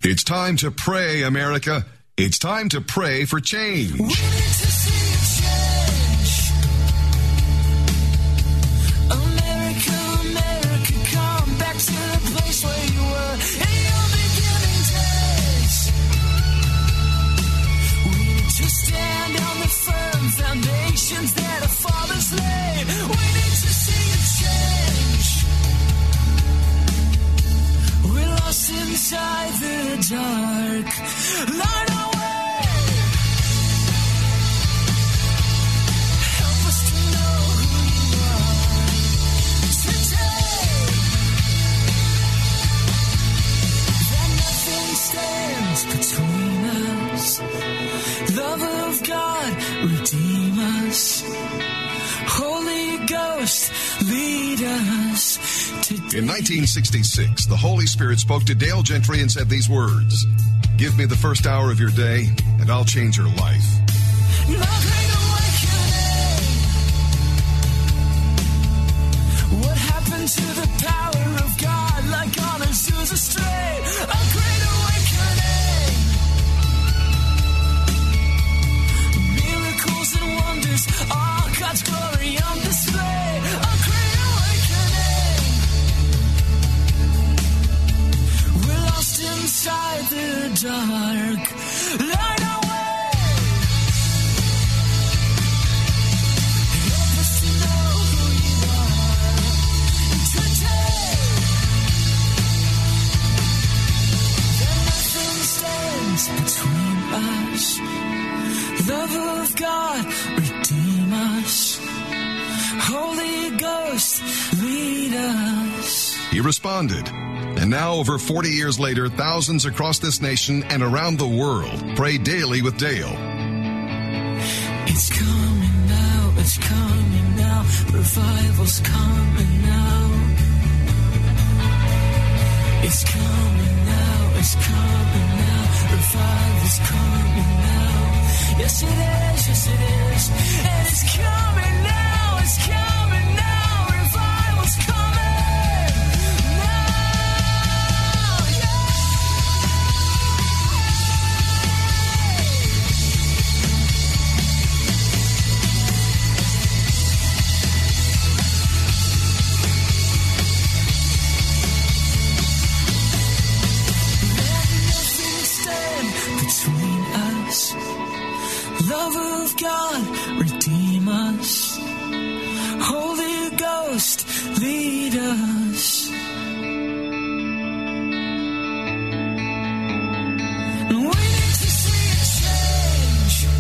It's time to pray, America. It's time to pray for change. We need to see change. America, America, come back to the place where you were in your beginning days. We need to stand on the firm foundations that our fathers laid. We need to see change. We're lost inside the dark. Light our way. Help us to know who you are today. That nothing stands between us. Love of God, redeem us. Holy Ghost, lead us today. In 1966, the Holy Spirit spoke to Dale Gentry and said these words: "Give me the first hour of your day, and I'll change your life." No great awakening. What happened to the power of God, like on Azusa Strait? A great awakening. Miracles and wonders, all God's glory on display. A great awakening. We're lost inside the dark. Light our way. Help us to know who you are today. That nothing stands between us. Love of God, redeem us. Holy Ghost, lead us. He responded. And now, over 40 years later, thousands across this nation and around the world pray daily with Dale. It's coming now, it's coming now. Revival's coming now. It's coming now, it's coming now. Revival's coming now. Yes, it is, yes, it is. And it's coming now, it's coming now. Revival's coming now. Between us, love of God, redeem us. Holy Ghost, lead us. We need to see change.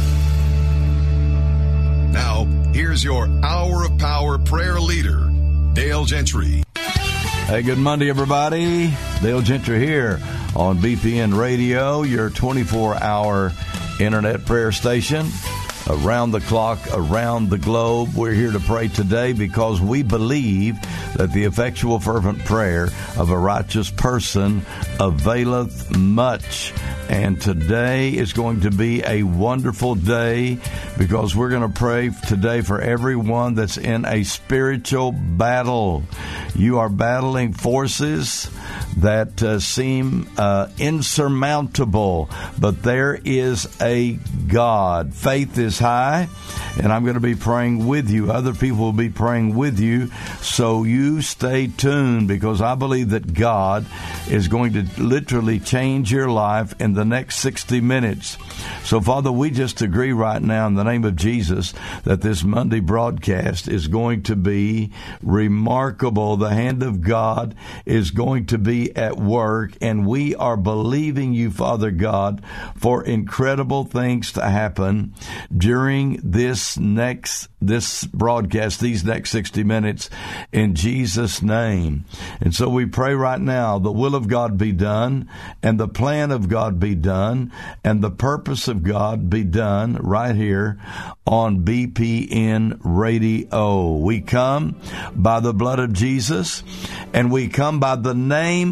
Now, here's your Hour of Power prayer leader, Dale Gentry. Hey, good Monday, everybody. Dale Gentry here on BPN Radio, your 24-hour internet prayer station. Around the clock, around the globe, we're here to pray today because we believe that the effectual fervent prayer of a righteous person availeth much. And today is going to be a wonderful day because we're going to pray today for everyone that's in a spiritual battle. You are battling forces that seem insurmountable, but there is a God. Faith is high, and I'm going to be praying with you. Other people will be praying with you, so you stay tuned because I believe that God is going to literally change your life in the next 60 minutes. So, Father, we just agree right now in the name of Jesus that this Monday broadcast is going to be remarkable. The hand of God is going to be at work, and we are believing you, Father God, for incredible things to happen during this broadcast, these next 60 minutes, in Jesus' name. And so we pray right now, the will of God be done, and the plan of God be done, and the purpose of God be done right here on BPN Radio. We come by the blood of Jesus, and we come by the name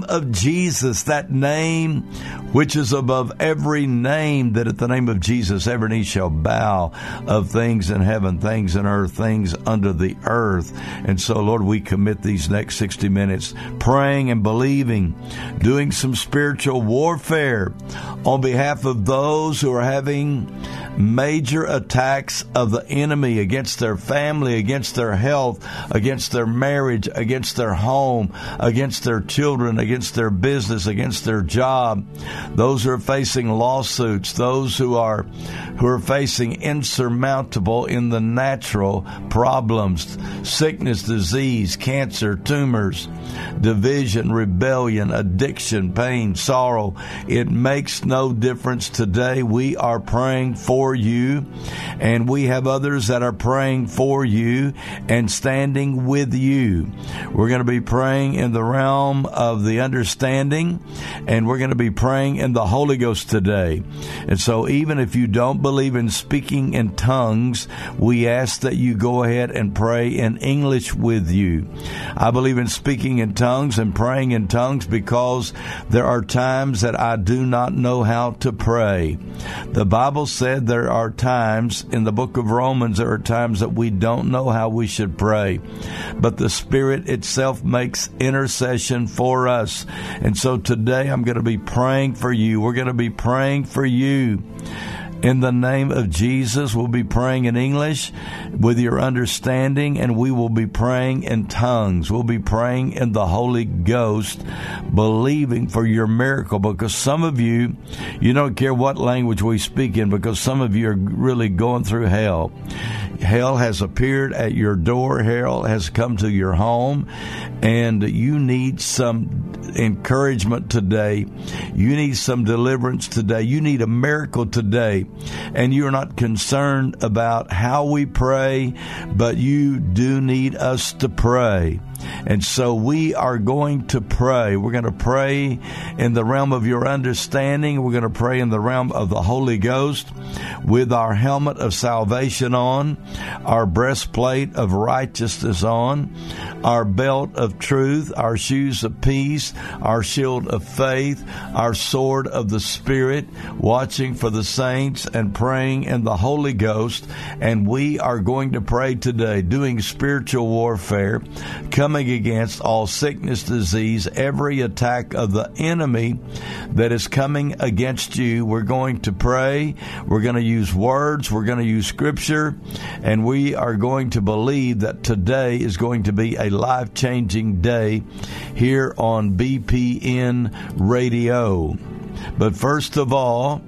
of Jesus, that name which is above every name, that at the name of Jesus every knee shall bow, of things in heaven, things in earth, things under the earth. And so, Lord, we commit these next 60 minutes praying and believing, doing some spiritual warfare on behalf of those who are having major attacks of the enemy against their family, against their health, against their marriage, against their home, against their children, against their business, against their job. Those who are facing lawsuits, those who are facing insurmountable in the natural problems, sickness, disease, cancer, tumors, division, rebellion, addiction, pain, sorrow. It makes no difference today. We are praying for you, and we have others that are praying for you and standing with you. We're going to be praying in the realm of the understanding, and we're going to be praying in the Holy Ghost today. And so even if you don't believe in speaking in tongues, we ask that you go ahead and pray in English with you. I believe in speaking in tongues and praying in tongues because there are times that I do not know how to pray. The Bible said there are times in the book of Romans, there are times that we don't know how we should pray, but the Spirit itself makes intercession for us. And so today I'm going to be praying for you. We're going to be praying for you. In the name of Jesus, we'll be praying in English with your understanding, and we will be praying in tongues. We'll be praying in the Holy Ghost, believing for your miracle, because some of you don't care what language we speak in, because some of you are really going through hell. Hell has appeared at your door. Hell has come to your home, and you need some encouragement today. You need some deliverance today. You need a miracle today. And you're not concerned about how we pray, but you do need us to pray. And so we are going to pray. We're going to pray in the realm of your understanding. We're going to pray in the realm of the Holy Ghost with our helmet of salvation on, our breastplate of righteousness on, our belt of truth, our shoes of peace, our shield of faith, our sword of the Spirit, watching for the saints and praying in the Holy Ghost. And we are going to pray today, doing spiritual warfare, coming against all sickness, disease, every attack of the enemy that is coming against you. We're going to pray. We're going to use words. We're going to use scripture. And we are going to believe that today is going to be a life-changing day here on BPN Radio. But first of all,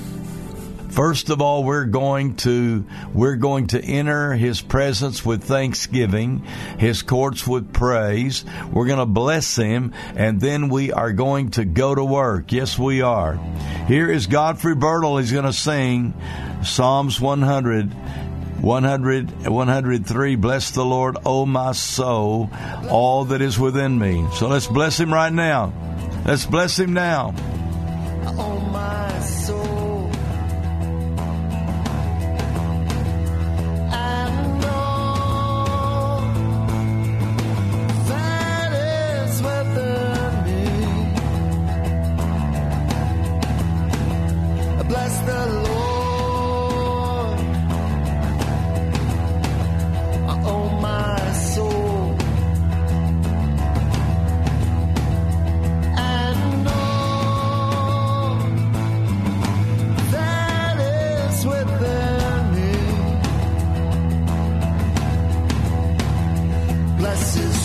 we're going to enter His presence with thanksgiving, His courts with praise. We're going to bless Him, and then we are going to go to work. Yes, we are. Here is Godfrey Birtle. He's going to sing Psalms 103. Bless the Lord, O my soul, all that is within me. So let's bless Him right now. Let's bless Him now. Oh, my soul. Bless the Lord, oh my soul, and all that is within me. Bless His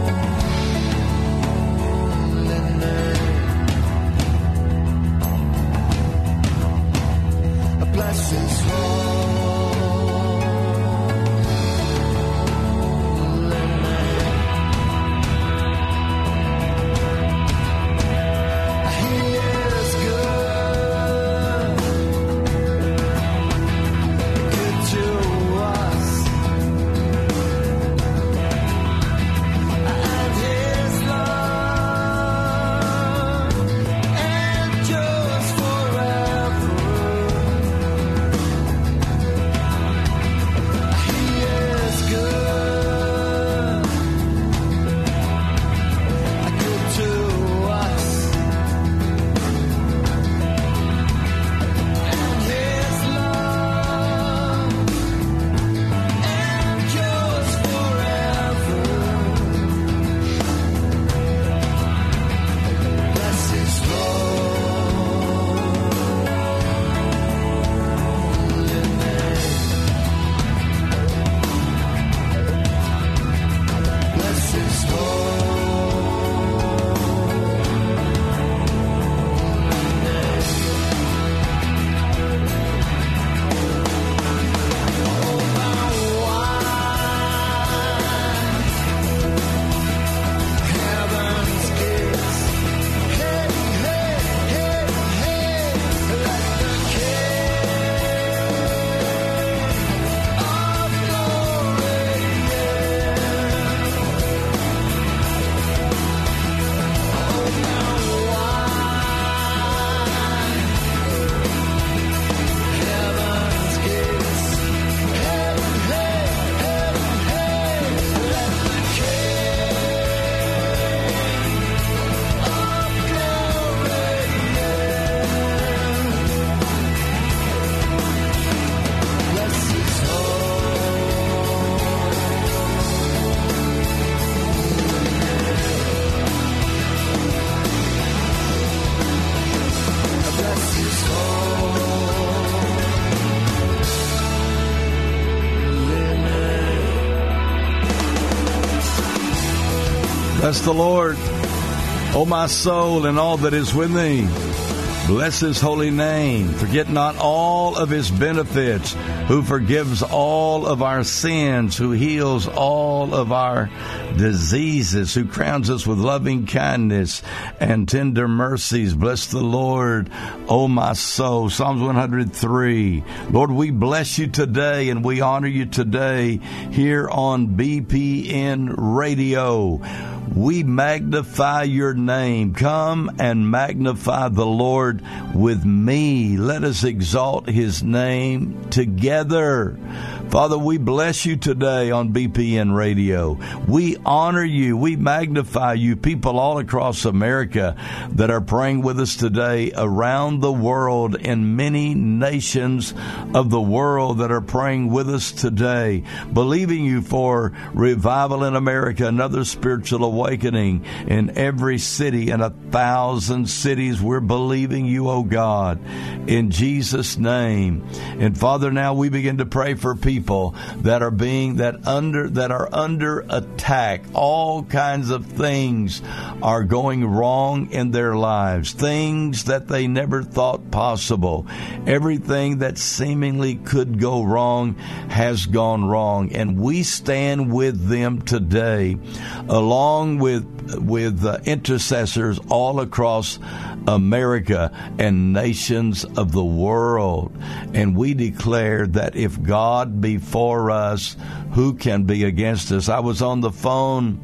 holy name. Bless the Lord, O my soul, and all that is within me. Bless his holy name. Forget not all of his benefits, who forgives all of our sins, who heals all of our diseases, who crowns us with loving kindness and tender mercies. Bless the Lord, O my soul. Psalms 103. Lord, we bless you today and we honor you today here on BPN Radio. We magnify your name. Come and magnify the Lord with me. Let us exalt his name together. Father, we bless you today on BPN Radio. We honor you. We magnify you. People all across America that are praying with us today around the world, in many nations of the world that are praying with us today, believing you for revival in America, another spiritual awakening in every city, in 1,000 cities. We're believing you, oh God, in Jesus' name. And Father, now we begin to pray for people that are under attack. All kinds of things are going wrong in their lives, things that they never thought possible. Everything that seemingly could go wrong has gone wrong, and we stand with them today, along with intercessors all across America and nations of the world. And we declare that if God be for us, who can be against us? I've been on the phone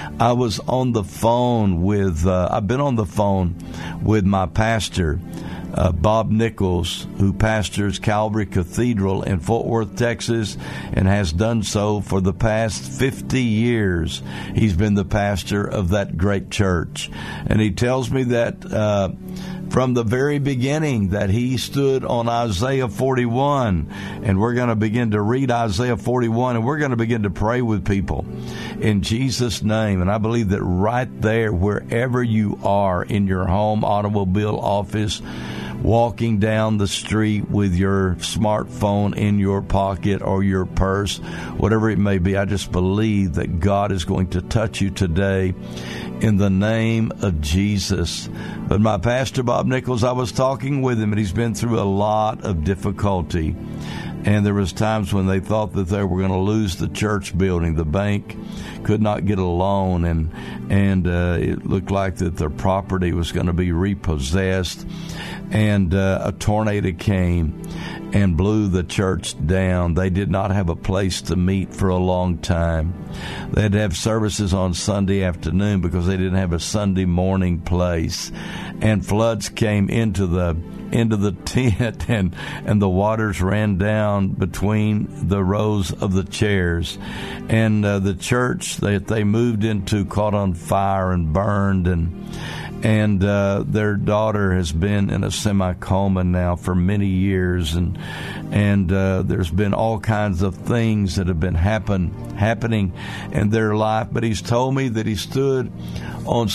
with my pastor, Bob Nichols, who pastors Calvary Cathedral in Fort Worth, Texas, and has done so for the past 50 years. He's been the pastor of that great church. And he tells me that from the very beginning that he stood on Isaiah 41, and we're going to begin to read Isaiah 41, and we're going to begin to pray with people in Jesus' name. And I believe that right there, wherever you are, in your home, automobile, office, walking down the street with your smartphone in your pocket or your purse, whatever it may be, I just believe that God is going to touch you today in the name of Jesus. But my pastor, Bob Nichols, I was talking with him, and he's been through a lot of difficulty. And there was times when they thought that they were going to lose the church building. The bank could not get a loan, and it looked like that their property was going to be repossessed. And a tornado came and blew the church down. They did not have a place to meet for a long time. They had to have services on Sunday afternoon because they didn't have a Sunday morning place. And floods came into the tent, and the waters ran down between the rows of the chairs. And the church that they moved into caught on fire and burned, and their daughter has been in a semi-coma now for many years, and there's been all kinds of things that have been happening in their life. But he's told me that he stood on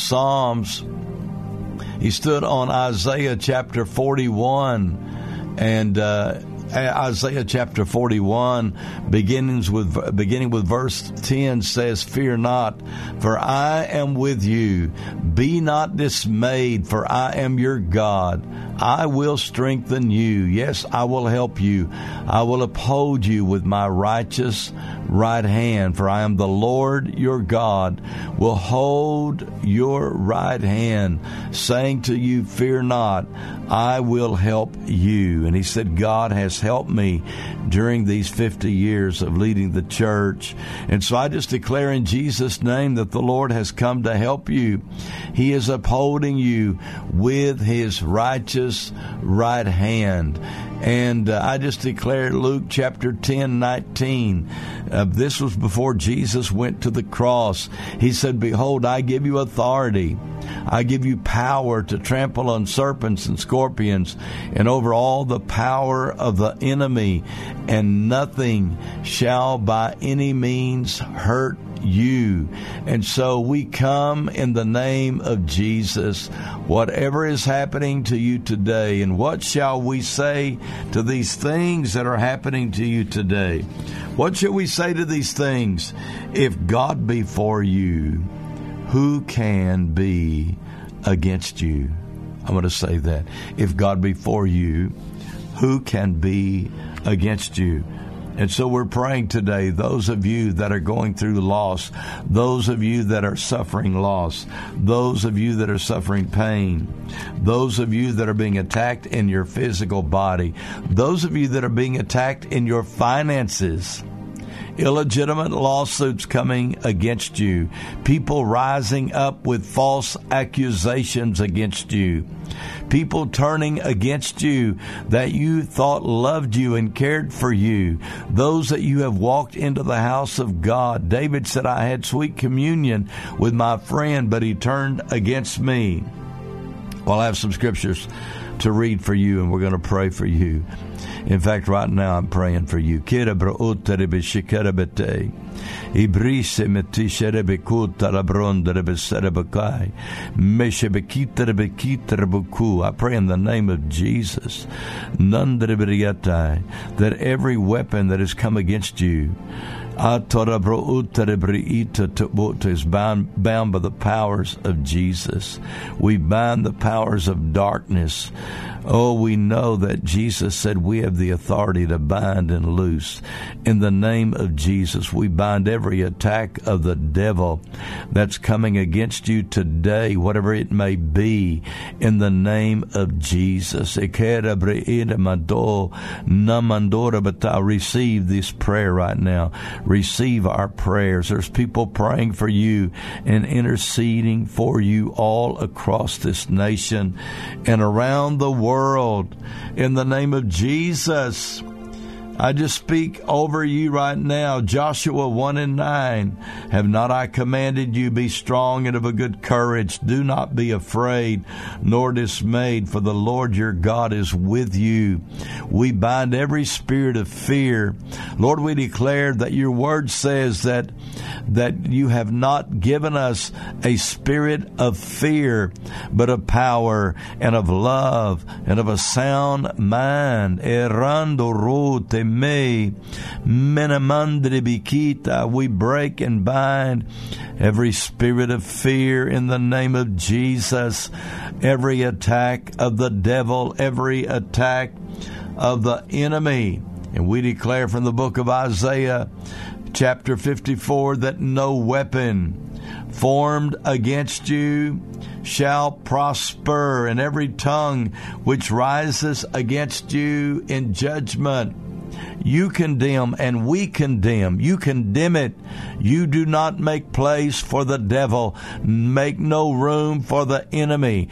Isaiah chapter 41, and Isaiah chapter 41, beginning with verse 10, says, "Fear not, for I am with you. Be not dismayed, for I am your God. I will strengthen you. Yes, I will help you. I will uphold you with my righteous right hand, for I am the Lord your God, will hold your right hand, saying to you, fear not, I will help you." And he said, God has helped me during these 50 years of leading the church. And so I just declare in Jesus' name that the Lord has come to help you. He is upholding you with his righteous right hand. And I just declare Luke chapter 10:19. This was before Jesus went to the cross. He said, "Behold, I give you authority. I give you power to trample on serpents and scorpions and over all the power of the enemy, and nothing shall by any means hurt you." And so we come in the name of Jesus. Whatever is happening to you today, and what shall we say to these things that are happening to you today? What shall we say to these things? If God be for you, who can be against you? I'm going to say that. If God be for you, who can be against you? And so we're praying today, those of you that are going through loss, those of you that are suffering loss, those of you that are suffering pain, those of you that are being attacked in your physical body, those of you that are being attacked in your finances, illegitimate lawsuits coming against you, people rising up with false accusations against you, people turning against you that you thought loved you and cared for you, those that you have walked into the house of God. David said, I had sweet communion with my friend, but he turned against me. Well, I have some scriptures to read for you, and we're going to pray for you. In fact, right now I'm praying for you. I pray in the name of Jesus that every weapon that has come against you is bound by the powers of Jesus. We bind the powers of darkness. Oh, we know that Jesus said we have the authority to bind and loose. In the name of Jesus, we bind every attack of the devil that's coming against you today, whatever it may be, in the name of Jesus. Receive this prayer right now. Receive our prayers. There's people praying for you and interceding for you all across this nation and around the world. In the name of Jesus, I just speak over you right now. Joshua 1:9. Have not I commanded you, be strong and of a good courage? Do not be afraid nor dismayed, for the Lord your God is with you. We bind every spirit of fear. Lord, we declare that your word says that you have not given us a spirit of fear, but of power and of love and of a sound mind. We break and bind every spirit of fear in the name of Jesus. Every attack of the devil, every attack of the enemy. And we declare from the book of Isaiah, chapter 54, that no weapon formed against you shall prosper, and every tongue which rises against you in judgment you condemn, and we condemn. You condemn it. You do not make place for the devil. Make no room for the enemy.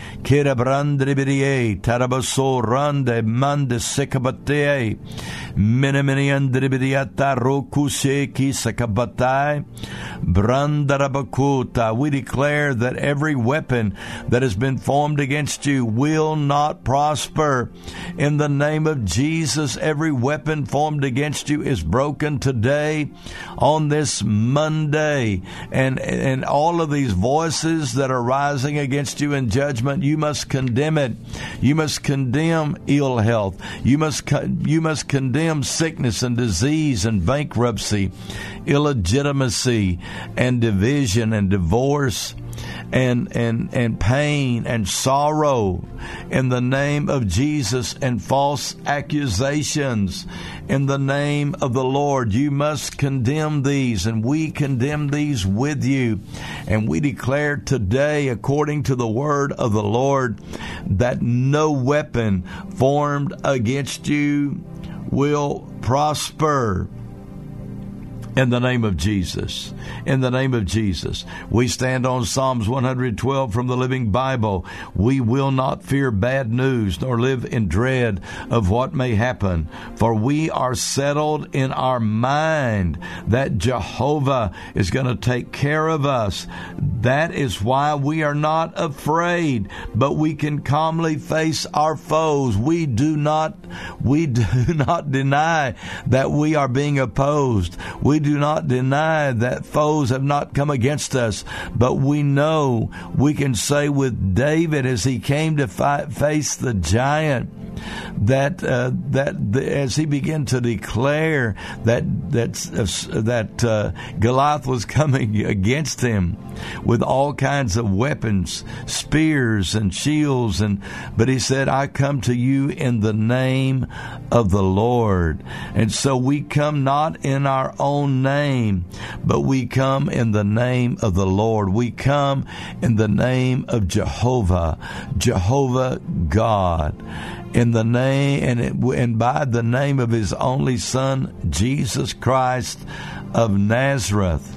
We declare that every weapon that has been formed against you will not prosper. In the name of Jesus, every weapon formed against you is broken today on this Monday. And all of these voices that are rising against you in judgment, you must condemn it. You must condemn ill health. You must condemn sickness and disease and bankruptcy, illegitimacy and division and divorce and pain and sorrow in the name of Jesus, and false accusations in the name of the Lord. You must condemn these, and we condemn these with you. And we declare today, according to the word of the Lord, that no weapon formed against you will prosper. In the name of Jesus. In the name of Jesus. We stand on Psalms 112 from the Living Bible. We will not fear bad news, nor live in dread of what may happen. For we are settled in our mind that Jehovah is going to take care of us. That is why we are not afraid, but we can calmly face our foes. We do not deny that we are being opposed. We do not deny that foes have not come against us, but we know we can say with David as he came to face the giant, that as he began to declare that Goliath was coming against him with all kinds of weapons, spears and shields, but he said, I come to you in the name of the Lord. And so we come not in our own name, but we come in the name of the Lord. We come in the name of Jehovah God, in the name and by the name of his only Son, Jesus Christ of Nazareth.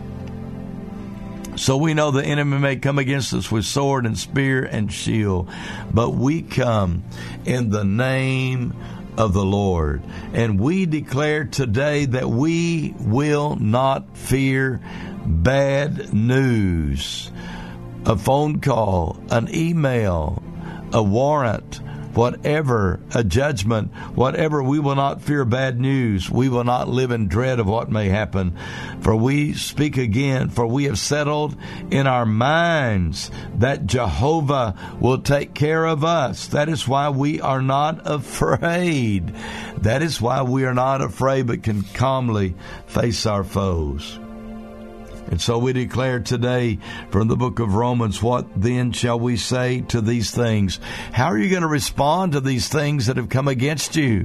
So we know the enemy may come against us with sword and spear and shield, but we come in the name of the Lord. And we declare today that we will not fear bad news, a phone call, an email, a warrant, whatever, a judgment, whatever. We will not fear bad news. We will not live in dread of what may happen. For we speak again, for we have settled in our minds that Jehovah will take care of us. That is why we are not afraid. That is why we are not afraid, but can calmly face our foes. And so we declare today from the book of Romans, what then shall we say to these things? How are you going to respond to these things that have come against you?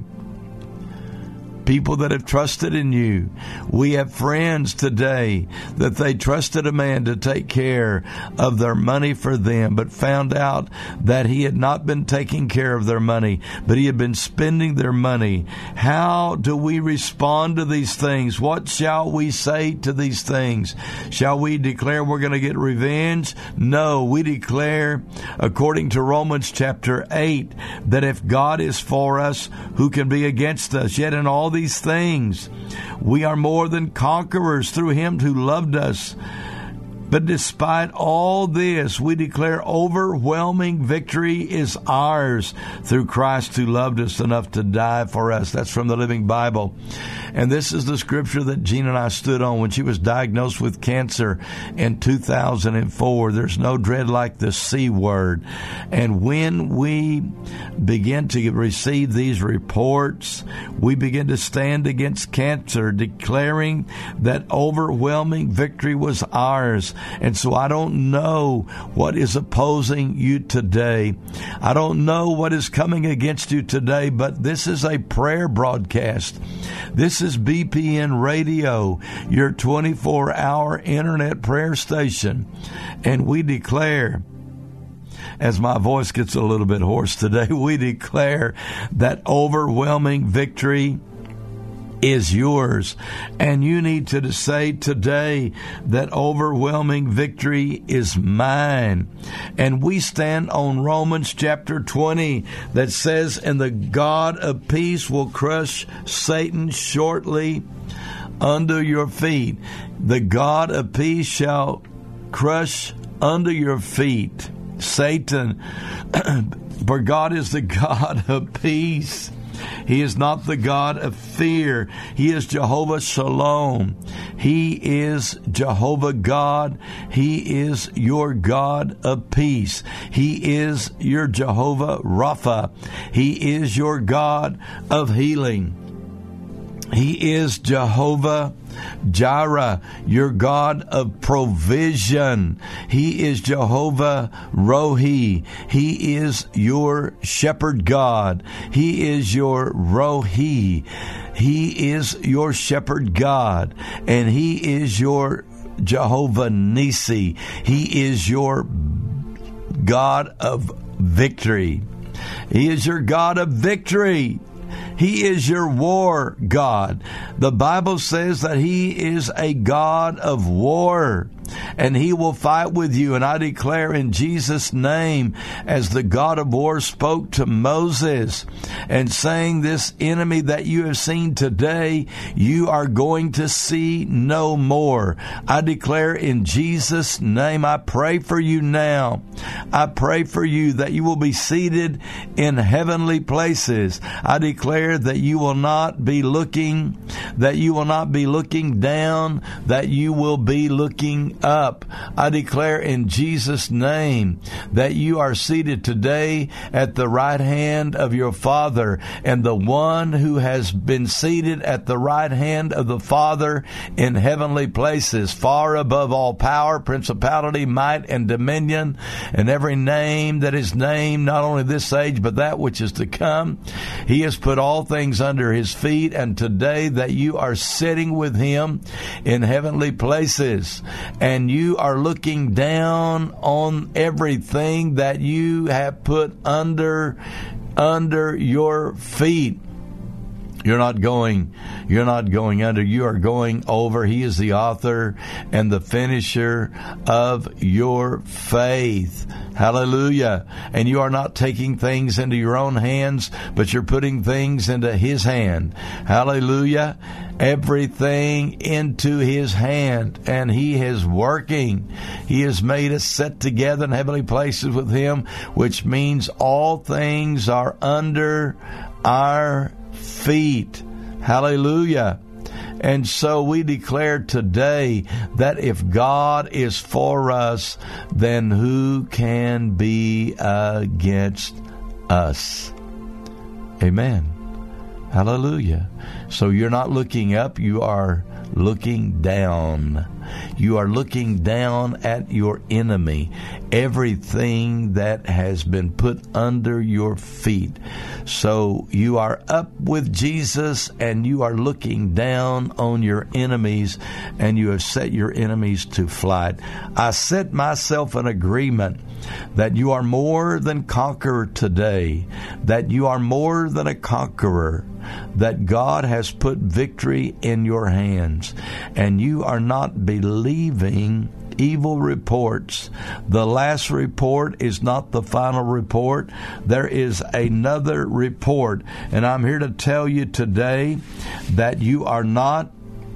People that have trusted in you. We have friends today that they trusted a man to take care of their money for them, but found out that he had not been taking care of their money, but he had been spending their money. How do we respond to these things? What shall we say to these things? Shall we declare we're going to get revenge? No, we declare, according to Romans chapter 8, that if God is for us, who can be against us? Yet in all these things we are more than conquerors through him who loved us. But despite all this, we declare overwhelming victory is ours through Christ who loved us enough to die for us. That's from the Living Bible. And this is the scripture that Jean and I stood on when she was diagnosed with cancer in 2004. There's no dread like the C word. And when we begin to receive these reports, we begin to stand against cancer, declaring that overwhelming victory was ours. And so I don't know what is opposing you today. I don't know what is coming against you today, but this is a prayer broadcast. This is BPN Radio, your 24-hour internet prayer station. And we declare, as my voice gets a little bit hoarse today, we declare that overwhelming victory is yours. And you need to say today that overwhelming victory is mine. And we stand on Romans chapter 20 that says, and the God of peace will crush Satan shortly under your feet. The God of peace shall crush under your feet Satan. For God is the God of peace. He is not the God of fear. He is Jehovah Shalom. He is Jehovah God. He is your God of peace. He is your Jehovah Rapha. He is your God of healing. He is Jehovah Jireh, your God of provision. He is Jehovah Rohi. He is your shepherd God. He is your Rohi. He is your shepherd God. And He is your Jehovah Nisi. He is your God of victory. He is your God of victory. He is your war God. The Bible says that He is a God of war, and He will fight with you. And I declare in Jesus' name, as the God of war spoke to Moses and saying, this enemy that you have seen today, you are going to see no more. I declare in Jesus' name, I pray for you now. I pray for you that you will be seated in heavenly places. I declare that you will not be looking down, that you will be looking up. up. I declare in Jesus' name that you are seated today at the right hand of your Father, and the one who has been seated at the right hand of the Father in heavenly places, far above all power, principality, might, and dominion, and every name that is named, not only this age, but that which is to come. He has put all things under his feet, and today that you are sitting with him in heavenly places, and you are looking down on everything that you have put under your feet. You're not going under. You are going over. He is the author and the finisher of your faith. Hallelujah. And you are not taking things into your own hands, but you're putting things into his hand. Hallelujah. Everything into his hand, and he is working. He has made us sit together in heavenly places with him, which means all things are under our feet. Hallelujah. And so we declare today that if God is for us, then who can be against us? Amen. Hallelujah. So you're not looking up, you are looking down. You are looking down at your enemy, everything that has been put under your feet. So you are up with Jesus, and you are looking down on your enemies, and you have set your enemies to flight. I set myself in agreement that you are more than conqueror today, that you are more than a conqueror, that God has put victory in your hands, and you are not believing evil reports. The last report is not the final report. There is another report, and I'm here to tell you today that you are not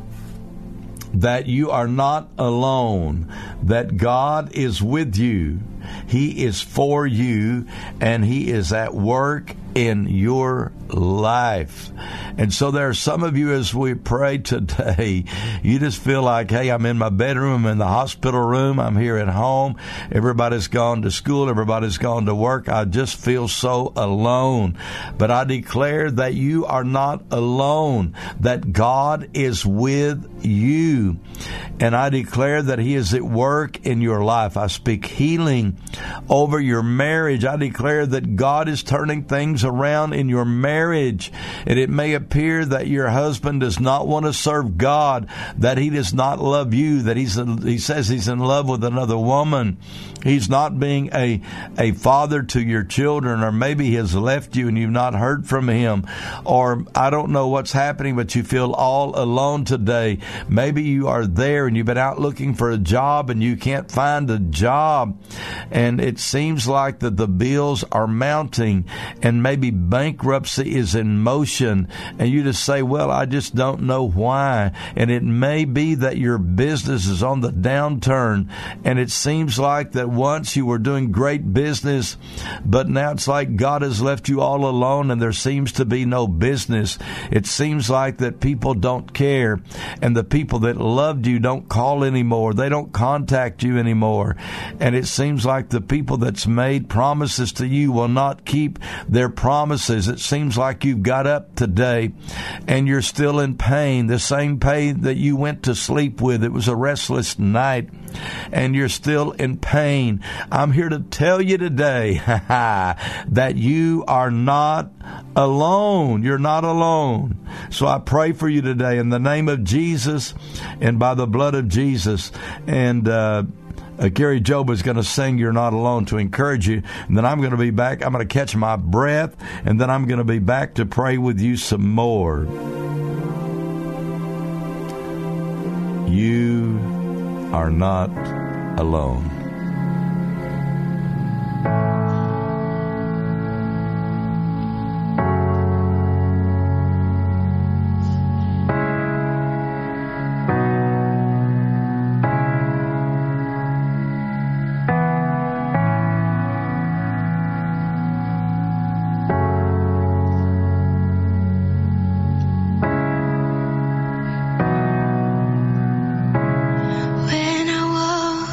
alone, that God is with you. He is for you, and he is at work in your life. And so there are some of you, as we pray today, you just feel like, hey, I'm in my bedroom, I'm in the hospital room, I'm here at home, everybody's gone to school, everybody's gone to work, I just feel so alone. But I declare that you are not alone, that God is with you. And I declare that he is at work in your life. I speak healing over your marriage. I declare that God is turning things around in your marriage. And it may appear that your husband does not want to serve God, that he does not love you, that he says he's in love with another woman. He's not being a father to your children, or maybe he has left you and you've not heard from him, or I don't know what's happening, but you feel all alone today. Maybe you are there and you've been out looking for a job and you can't find a job, and it seems like that the bills are mounting, and maybe bankruptcy is in motion, and you just say, well, I just don't know why. And it may be that your business is on the downturn, and it seems like that once you were doing great business, but now it's like God has left you all alone, and there seems to be no business. It seems like that people don't care, and the people that loved you don't call anymore. They don't contact you anymore. And it seems like the people that's made promises to you will not keep their promises. It seems like you've got up today and you're still in pain, the same pain that you went to sleep with. It was a restless night, and you're still in pain. I'm here to tell you today that you are not alone. You're not alone. So I pray for you today in the name of Jesus and by the blood of Jesus. And Gary Job is going to sing You're Not Alone to encourage you. And then I'm going to be back. I'm going to catch my breath, and then I'm going to be back to pray with you some more. You are not alone. When I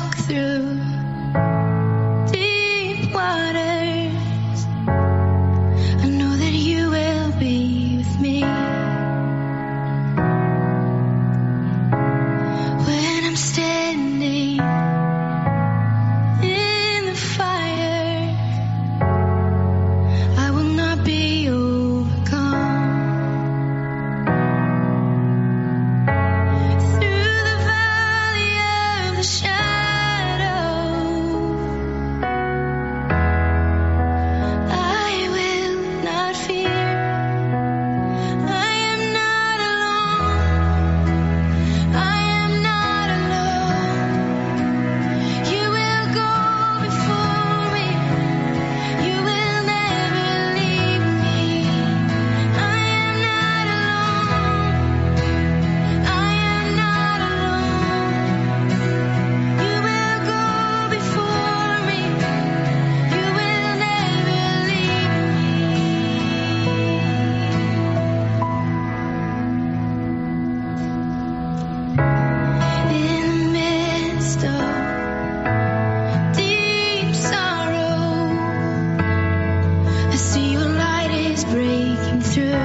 see your light is breaking through.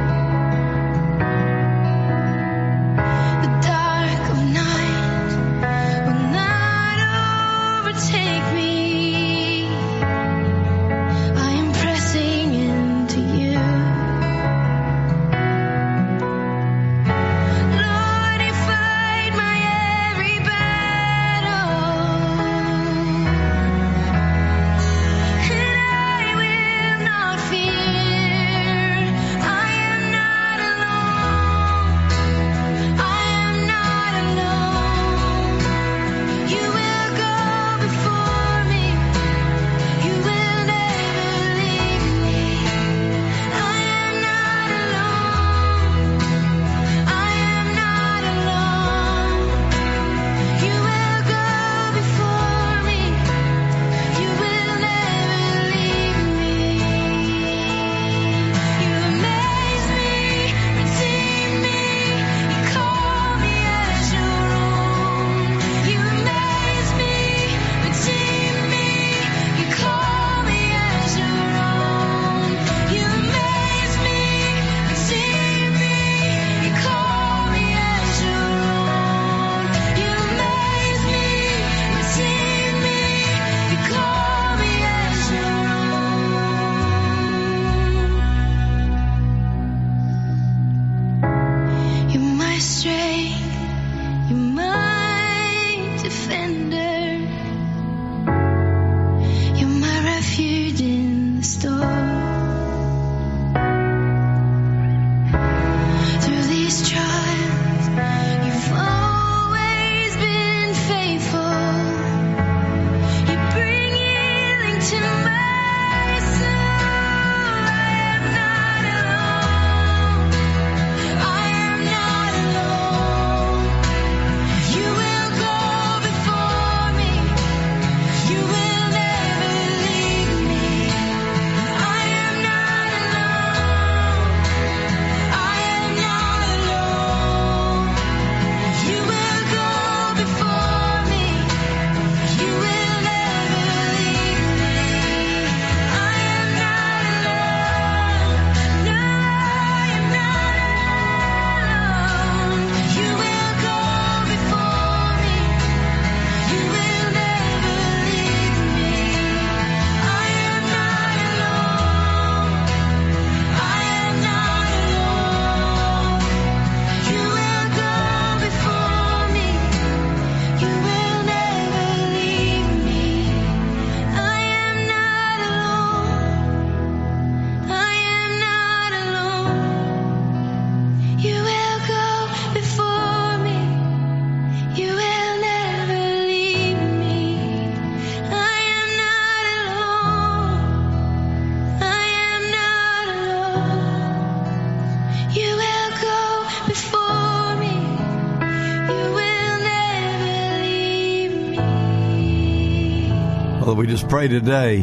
We just pray today.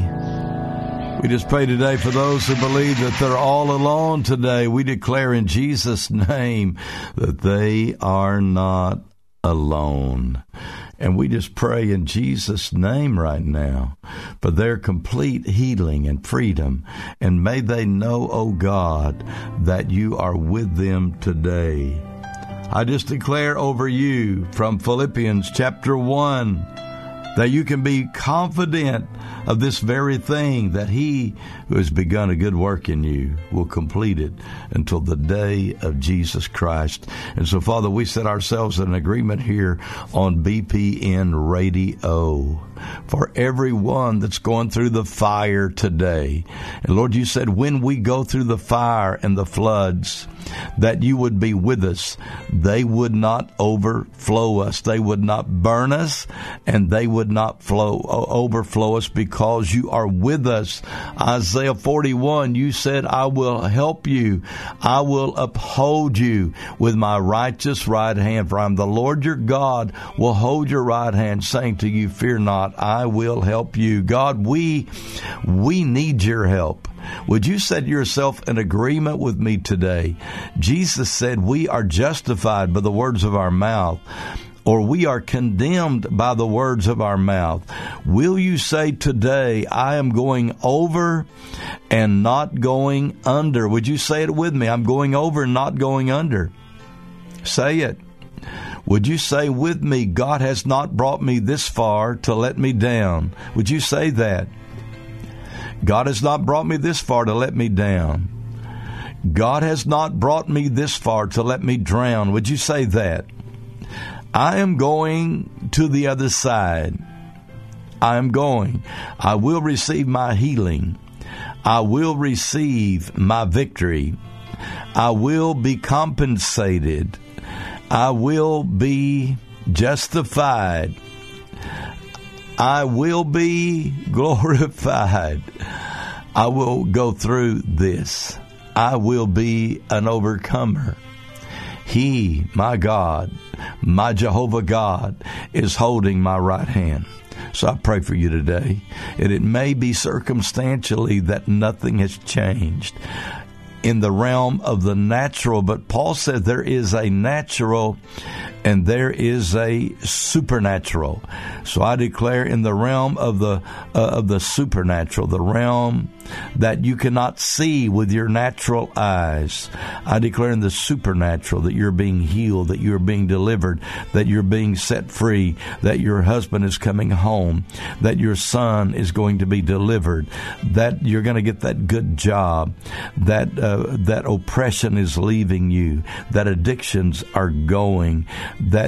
We just pray today for those who believe that they're all alone today. We declare in Jesus' name that they are not alone. And we just pray in Jesus' name right now for their complete healing and freedom. And may they know, oh God, that you are with them today. I just declare over you from Philippians chapter 1 that you can be confident of this very thing, that he who has begun a good work in you will complete it until the day of Jesus Christ. And so, Father, we set ourselves in agreement here on BPN Radio for everyone that's going through the fire today. And Lord, you said when we go through the fire and the floods, that you would be with us. They would not overflow us. They would not burn us, and they would not overflow us because you are with us. Isaiah 41, you said, I will help you. I will uphold you with my righteous right hand. For I am the Lord your God, will hold your right hand, saying to you, fear not, I will help you. God, we need your help. Would you set yourself in agreement with me today? Jesus said we are justified by the words of our mouth. or we are condemned by the words of our mouth. Will you say today, I am going over and not going under? Would you say it with me? I'm going over and not going under. Say it. Would you say with me, God has not brought me this far to let me down? Would you say that? God has not brought me this far to let me down. God has not brought me this far to let me drown. Would you say that? I am going to the other side. I am going. I will receive my healing. I will receive my victory. I will be compensated. I will be justified. I will be glorified. I will go through this. I will be an overcomer. He, my God, my Jehovah God, is holding my right hand. So I pray for you today. And it may be circumstantially that nothing has changed in the realm of the natural, but Paul said there is a natural and there is a supernatural. So I declare in the realm of the supernatural, the realm that you cannot see with your natural eyes, I declare in the supernatural that you're being healed, that you're being delivered, that you're being set free, that your husband is coming home, that your son is going to be delivered, that you're going to get that good job, that oppression is leaving you, that addictions are going, that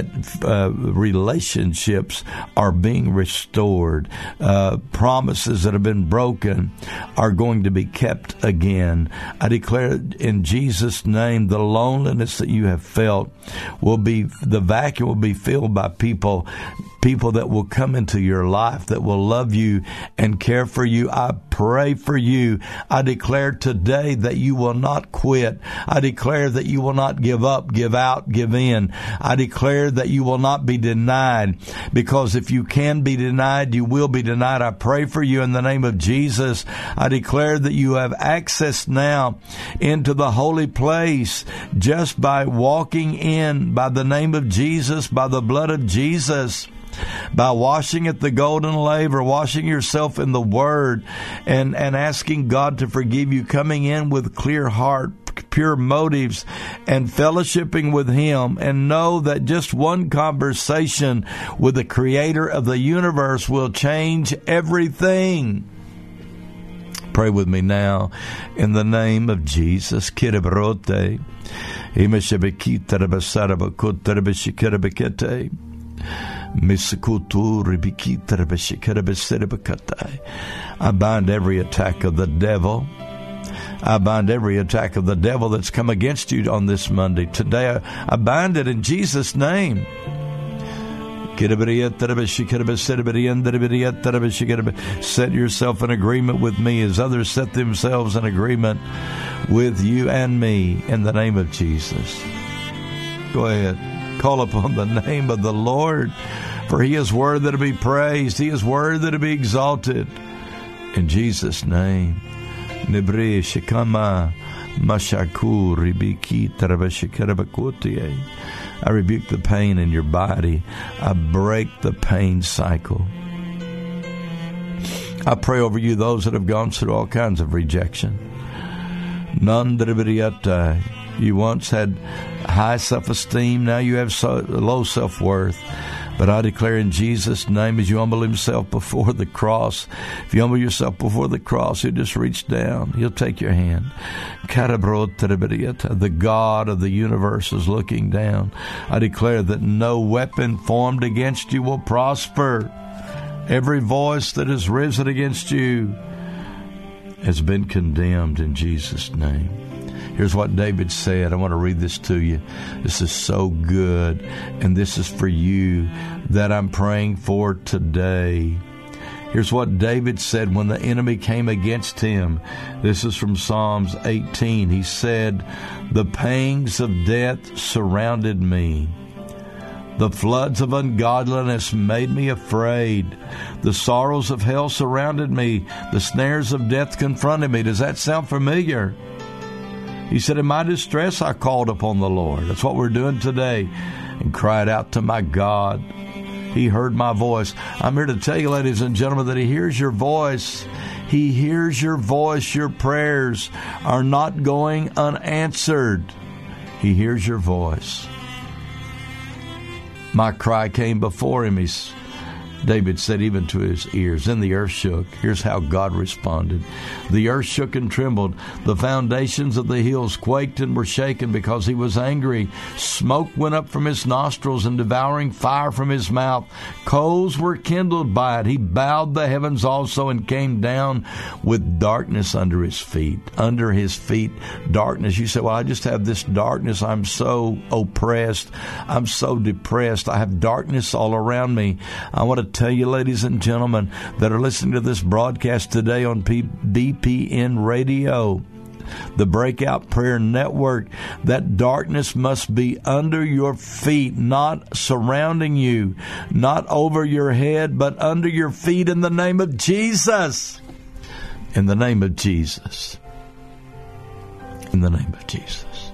relationships are being restored, promises that have been broken are going to be kept again. I declare in Jesus' name, the loneliness that you have felt the vacuum will be filled by people that will come into your life, that will love you and care for you. I pray for you. I declare today that you will not quit. I declare that you will not give up, give out, give in. I declare that you will not be denied, because if you can be denied, you will be denied. I pray for you in the name of Jesus. I declare that you have access now into the holy place just by walking in by the name of Jesus, by the blood of Jesus, by washing at the golden laver, washing yourself in the Word, and asking God to forgive you, coming in with clear heart, pure motives, and fellowshipping with Him, and know that just one conversation with the Creator of the universe will change everything. Pray with me now in the name of Jesus. I bind every attack of the devil. I bind every attack of the devil that's come against you on this Monday. Today, I bind it in Jesus' name. Set yourself in agreement with me as others set themselves in agreement with you and me in the name of Jesus. Go ahead. Call upon the name of the Lord, for He is worthy to be praised. He is worthy to be exalted. In Jesus' name. I rebuke the pain in your body. I break the pain cycle. I pray over you, those that have gone through all kinds of rejection. You once had high self-esteem, now you have low self-worth. But I declare in Jesus' name, as you humble Himself before the cross, if you humble yourself before the cross, He'll just reach down. He'll take your hand. The God of the universe is looking down. I declare that no weapon formed against you will prosper. Every voice that has risen against you has been condemned in Jesus' name. Here's what David said. I want to read this to you. This is so good, and this is for you that I'm praying for today. Here's what David said when the enemy came against him. This is from Psalms 18. He said, "The pangs of death surrounded me. The floods of ungodliness made me afraid. The sorrows of hell surrounded me. The snares of death confronted me." Does that sound familiar? He said, in my distress, I called upon the Lord. That's what we're doing today. And cried out to my God. He heard my voice. I'm here to tell you, ladies and gentlemen, that He hears your voice. He hears your voice. Your prayers are not going unanswered. He hears your voice. My cry came before Him, David said, even to His ears. Then the earth shook. Here's how God responded. The earth shook and trembled. The foundations of the hills quaked and were shaken because He was angry. Smoke went up from His nostrils and devouring fire from His mouth. Coals were kindled by it. He bowed the heavens also and came down with darkness under His feet. Under His feet, darkness. You say, well, I just have this darkness. I'm so oppressed. I'm so depressed. I have darkness all around me. I want to tell you, ladies and gentlemen, that are listening to this broadcast today on BPN Radio, the Breakout Prayer Network, that darkness must be under your feet, not surrounding you, not over your head, but under your feet in the name of Jesus. In the name of Jesus. In the name of Jesus.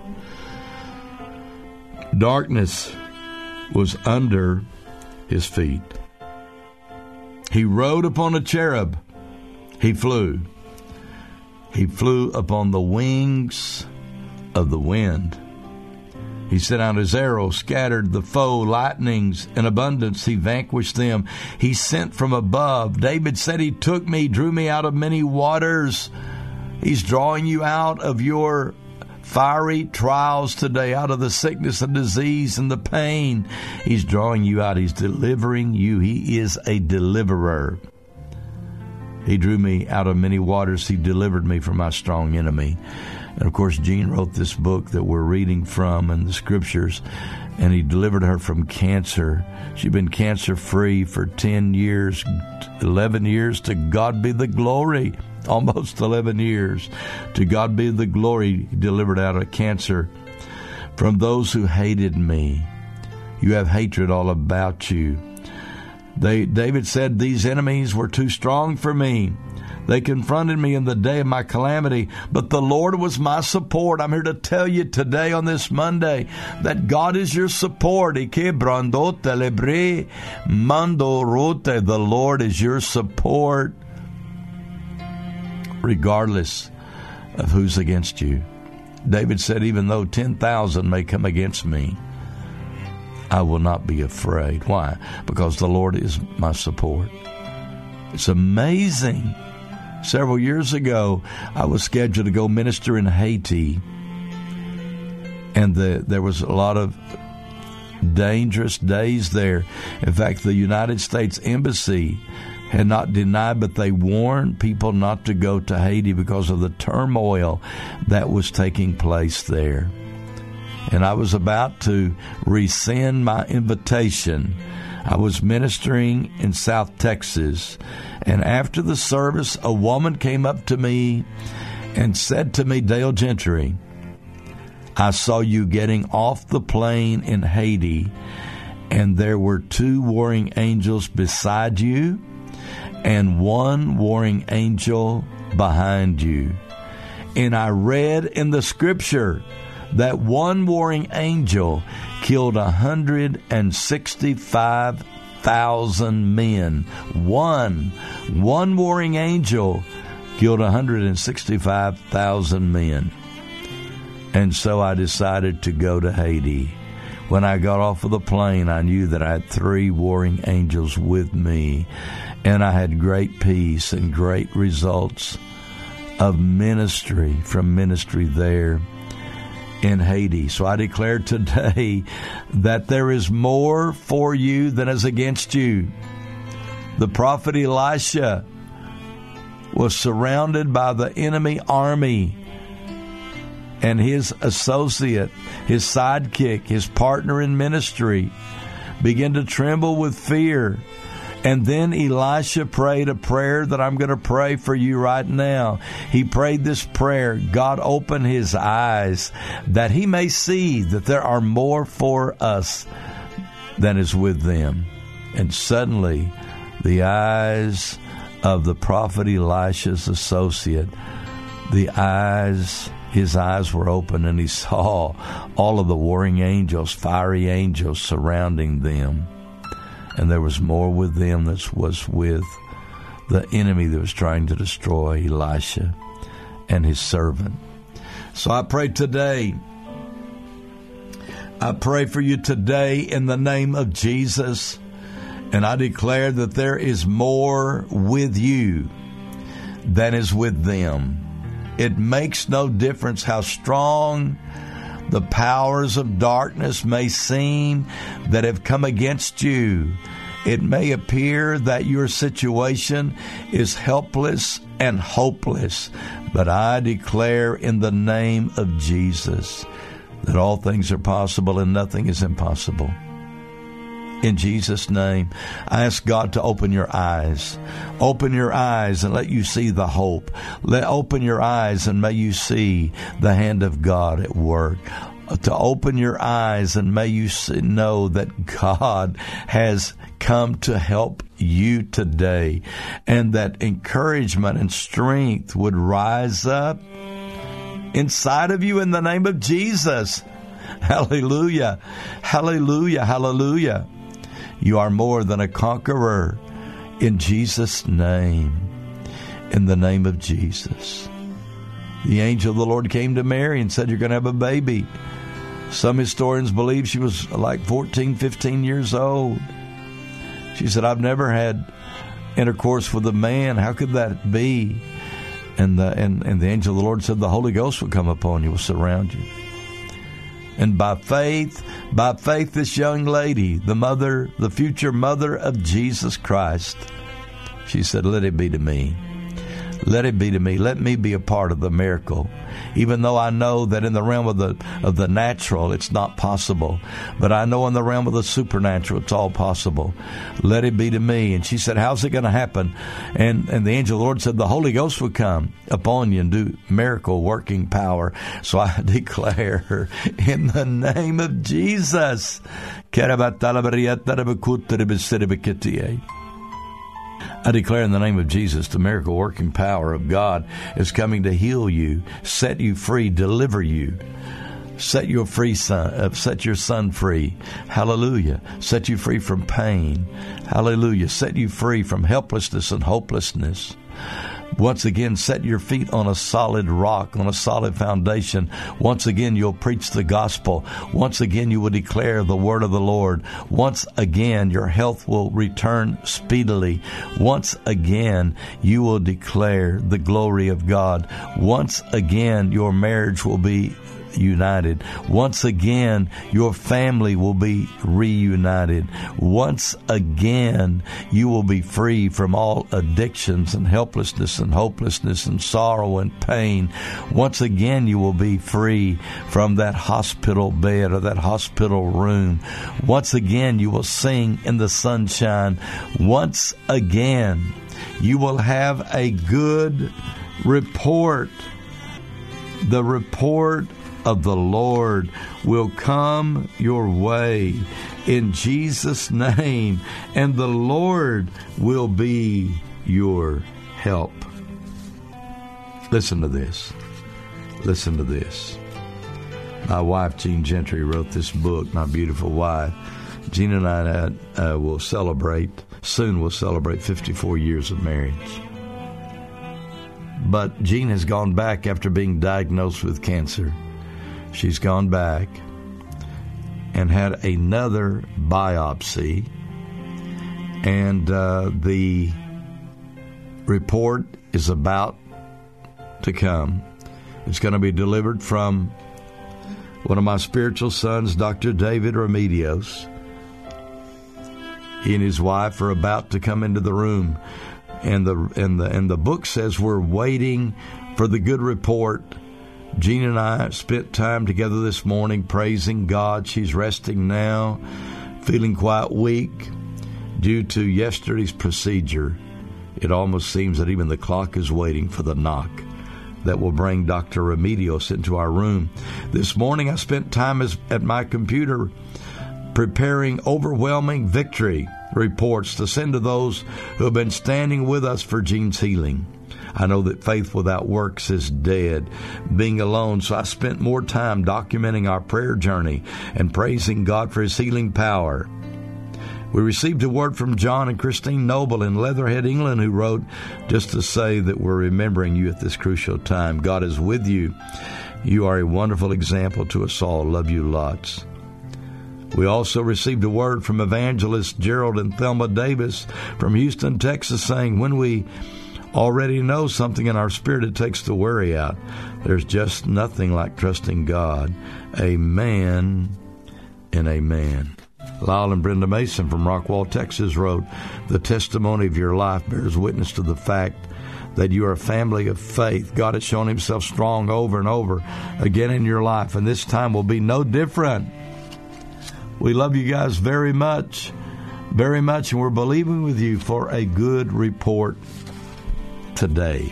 Darkness was under His feet. He rode upon a cherub. He flew. He flew upon the wings of the wind. He sent out His arrow, scattered the foe, lightnings in abundance. He vanquished them. He sent from above. David said, He took me, drew me out of many waters. He's drawing you out of your fiery trials today, out of the sickness and disease and the pain. He's drawing you out. He's delivering you. He is a deliverer. He drew me out of many waters. He delivered me from my strong enemy. And of course, Jean wrote this book that we're reading from in the scriptures, and He delivered her from cancer. She'd been cancer-free for 10 years, 11 years. To God be the glory. Almost 11 years. To God be the glory. He delivered out of cancer. From those who hated me. You have hatred all about you. David said, these enemies were too strong for me. They confronted me in the day of my calamity, but the Lord was my support. I'm here to tell you today on this Monday that God is your support. The Lord is your support, regardless of who's against you. David said, even though 10,000 may come against me, I will not be afraid. Why? Because the Lord is my support. It's amazing. Several years ago, I was scheduled to go minister in Haiti, and there was a lot of dangerous days there. In fact, the United States Embassy had not denied, but they warned people not to go to Haiti because of the turmoil that was taking place there. And I was about to rescind my invitation. I was ministering in South Texas, and after the service, a woman came up to me and said to me, Dale Gentry, I saw you getting off the plane in Haiti, and there were 2 warring angels beside you and 1 warring angel behind you. And I read in the scripture that 1 warring angel killed 165,000 men. One warring angel killed 165,000 men. And so I decided to go to Haiti. When I got off of the plane, I knew that I had 3 warring angels with me, and I had great peace and great results of ministry from ministry there in Haiti. So I declare today that there is more for you than is against you. The prophet Elisha was surrounded by the enemy army, and his associate, his sidekick, his partner in ministry began to tremble with fear. And then Elisha prayed a prayer that I'm going to pray for you right now. He prayed this prayer: God, open his eyes that he may see that there are more for us than is with them. And suddenly the eyes of the prophet Elisha's associate, his eyes were open, and he saw all of the warring angels, fiery angels surrounding them. And there was more with them that was with the enemy that was trying to destroy Elisha and his servant. So I pray today, I pray for you today in the name of Jesus, and I declare that there is more with you than is with them. It makes no difference how strong the powers of darkness may seem that have come against you. It may appear that your situation is helpless and hopeless, but I declare in the name of Jesus that all things are possible and nothing is impossible. In Jesus' name, I ask God to open your eyes. Open your eyes and let you see the hope. Open your eyes and may you see the hand of God at work. To open your eyes and may you know that God has come to help you today, and that encouragement and strength would rise up inside of you in the name of Jesus. Hallelujah. Hallelujah. Hallelujah. You are more than a conqueror in Jesus' name. In the name of Jesus. The angel of the Lord came to Mary and said, you're going to have a baby. Some historians believe she was like 14, 15 years old. She said, I've never had intercourse with a man. How could that be? And the angel of the Lord said, the Holy Ghost will come upon you, will surround you. And by faith, this young lady, the future mother of Jesus Christ, she said, let it be to me. Let it be to me. Let me be a part of the miracle. Even though I know that in the realm of the natural, it's not possible. But I know in the realm of the supernatural, it's all possible. Let it be to me. And she said, how's it going to happen? And the angel of the Lord said, the Holy Ghost will come upon you and do miracle working power. So I declare in the name of Jesus. I declare in the name of Jesus, the miracle working power of God is coming to heal you, set you free, deliver you, set your son free. Hallelujah. Set you free from pain. Hallelujah. Set you free from helplessness and hopelessness. Once again, set your feet on a solid rock, on a solid foundation. Once again, you'll preach the gospel. Once again, you will declare the word of the Lord. Once again, your health will return speedily. Once again, you will declare the glory of God. Once again, your marriage will be united. Once again, your family will be reunited. Once again, you will be free from all addictions and helplessness and hopelessness and sorrow and pain. Once again, you will be free from that hospital bed or that hospital room. Once again, you will sing in the sunshine. Once again, you will have a good report. The report of the Lord will come your way in Jesus' name, and the Lord will be your help. Listen to this. Listen to this. My wife, Jean Gentry, wrote this book, My Beautiful Wife. Jean and I will celebrate 54 years of marriage. But Jean has gone back after being diagnosed with cancer. She's gone back and had another biopsy, and the report is about to come. It's going to be delivered from one of my spiritual sons, Dr. David Remedios. He and his wife are about to come into the room, and the book says we're waiting for the good report. Jean and I spent time together this morning praising God. She's resting now, feeling quite weak due to yesterday's procedure. It almost seems that even the clock is waiting for the knock that will bring Dr. Remedios into our room. This morning I spent time at my computer preparing overwhelming victory reports to send to those who have been standing with us for Jean's healing. I know that faith without works is dead, being alone. So I spent more time documenting our prayer journey and praising God for His healing power. We received a word from John and Christine Noble in Leatherhead, England, who wrote just to say that we're remembering you at this crucial time. God is with you. You are a wonderful example to us all. Love you lots. We also received a word from evangelist Gerald and Thelma Davis from Houston, Texas, saying, when we already know something in our spirit, it takes the worry out. There's just nothing like trusting God. Amen and amen. Lyle and Brenda Mason from Rockwall, Texas wrote, the testimony of your life bears witness to the fact that you are a family of faith. God has shown Himself strong over and over again in your life, and this time will be no different. We love you guys very much, and we're believing with you for a good report today.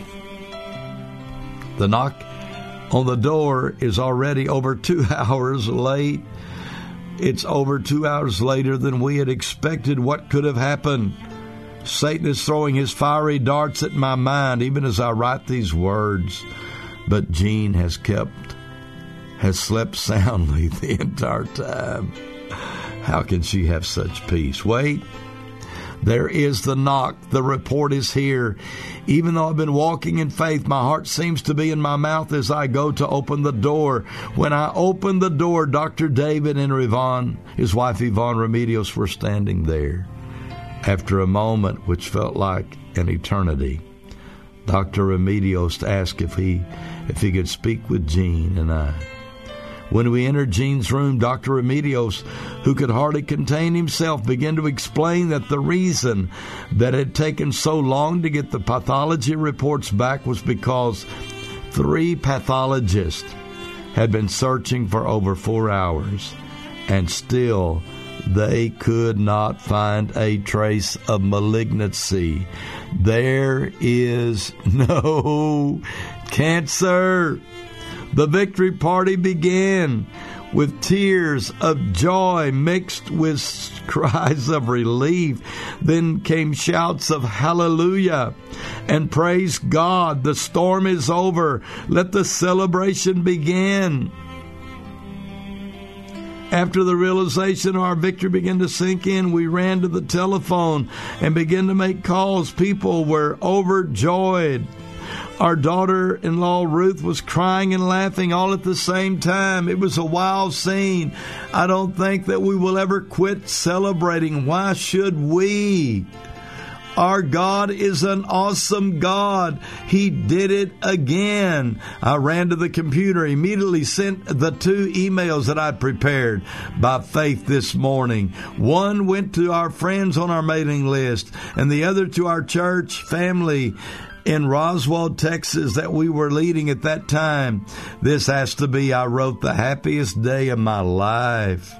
The knock on the door is already over 2 hours late. It's over 2 hours later than we had expected. What could have happened? Satan is throwing his fiery darts at my mind, even as I write these words. But Jean has slept soundly the entire time. How can she have such peace? Wait, there is the knock. The report is here. Even though I've been walking in faith, my heart seems to be in my mouth as I go to open the door. When I opened the door, Dr. David and his wife Yvonne Remedios were standing there. After a moment which felt like an eternity, Dr. Remedios asked if he could speak with Jean and I. When we entered Jean's room, Dr. Remedios, who could hardly contain himself, began to explain that the reason that it had taken so long to get the pathology reports back was because 3 pathologists had been searching for over 4 hours, and still they could not find a trace of malignancy. There is no cancer. The victory party began with tears of joy mixed with cries of relief. Then came shouts of hallelujah and praise God. The storm is over. Let the celebration begin. After the realization of our victory began to sink in, we ran to the telephone and began to make calls. People were overjoyed. Our daughter-in-law Ruth was crying and laughing all at the same time. It was a wild scene. I don't think that we will ever quit celebrating. Why should we? Our God is an awesome God. He did it again. I ran to the computer, immediately sent the 2 emails that I'd prepared by faith this morning. One went to our friends on our mailing list, and the other to our church family in Roswell, Texas, that we were leading at that time. This has to be, I wrote, the happiest day of my life.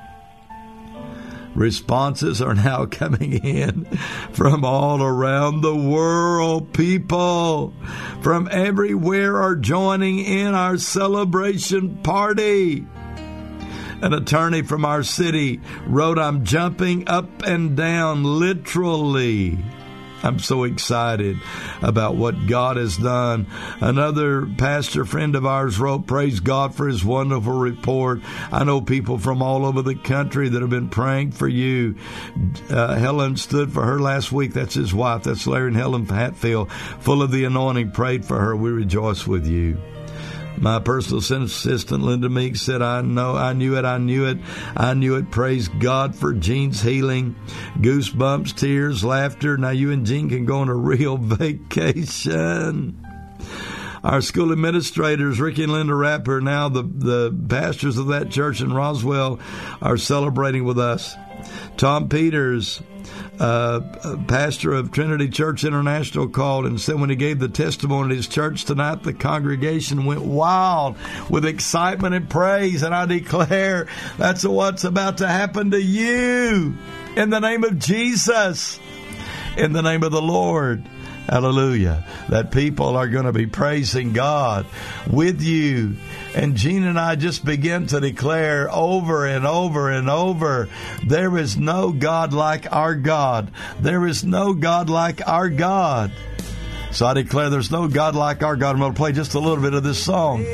Responses are now coming in from all around the world. People from everywhere are joining in our celebration party. An attorney from our city wrote, I'm jumping up and down, literally. I'm so excited about what God has done. Another pastor friend of ours wrote, praise God for His wonderful report. I know people from all over the country that have been praying for you. Helen stood for her last week. That's his wife. That's Larry and Helen Hatfield. Full of the anointing, prayed for her. We rejoice with you. My personal assistant, Linda Meeks, said, I knew it. Praise God for Jean's healing. Goosebumps, tears, laughter. Now you and Jean can go on a real vacation. Our school administrators, Ricky and Linda Rapper, now the pastors of that church in Roswell, are celebrating with us. Tom Peters, pastor of Trinity Church International, called and said when he gave the testimony at his church tonight, the congregation went wild with excitement and praise. And I declare that's what's about to happen to you in the name of Jesus, in the name of the Lord. Hallelujah. That people are going to be praising God with you. And Jean and I just begin to declare over and over and over, there is no God like our God. There is no God like our God. So I declare there's no God like our God. I'm going to play just a little bit of this song.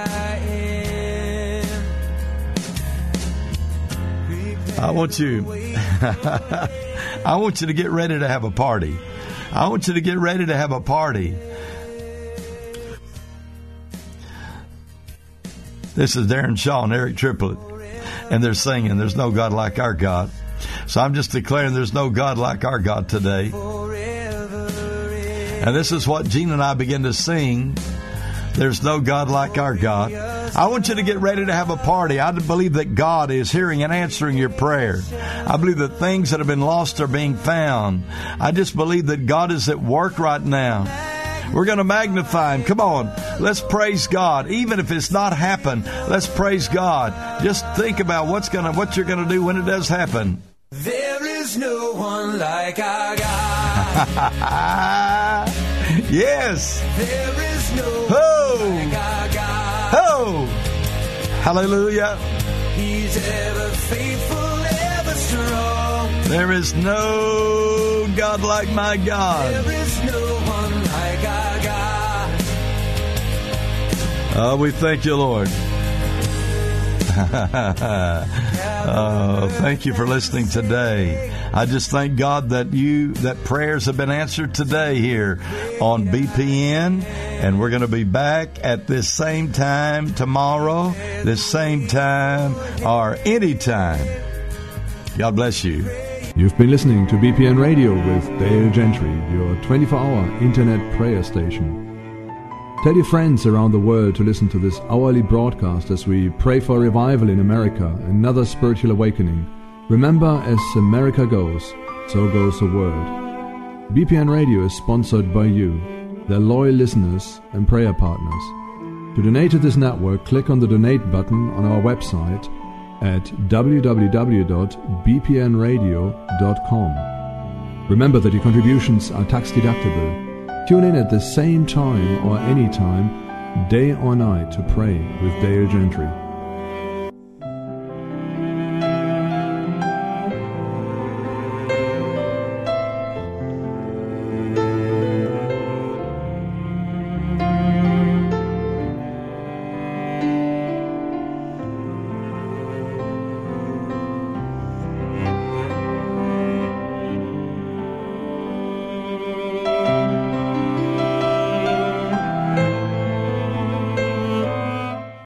I want you to get ready to have a party. I want you to get ready to have a party. This is Darren Shaw and Eric Triplett, and they're singing, there's no God like our God. So I'm just declaring there's no God like our God today. And this is what Gene and I begin to sing. There's no God like our God. I want you to get ready to have a party. I believe that God is hearing and answering your prayer. I believe that things that have been lost are being found. I just believe that God is at work right now. We're going to magnify Him. Come on, let's praise God. Even if it's not happened, let's praise God. Just think about what you're going to do when it does happen. There is no one like our God. Yes. There is no one like our God. Oh, hallelujah. He's ever faithful, ever strong. There is no God like my God. There is no one like our God. Oh, we thank you, Lord. Oh, thank you for listening today. I just thank God that prayers have been answered today here on BPN, and we're going to be back at this same time tomorrow, this same time or anytime. God bless you. You've been listening to BPN Radio with Dale Gentry, your 24-hour internet prayer station. Tell your friends around the world to listen to this hourly broadcast as we pray for revival in America, another spiritual awakening. Remember, as America goes, so goes the world. BPN Radio is sponsored by you, their loyal listeners and prayer partners. To donate to this network, click on the donate button on our website at www.bpnradio.com. Remember that your contributions are tax deductible. Tune in at the same time or any time, day or night, to pray with Dale Gentry.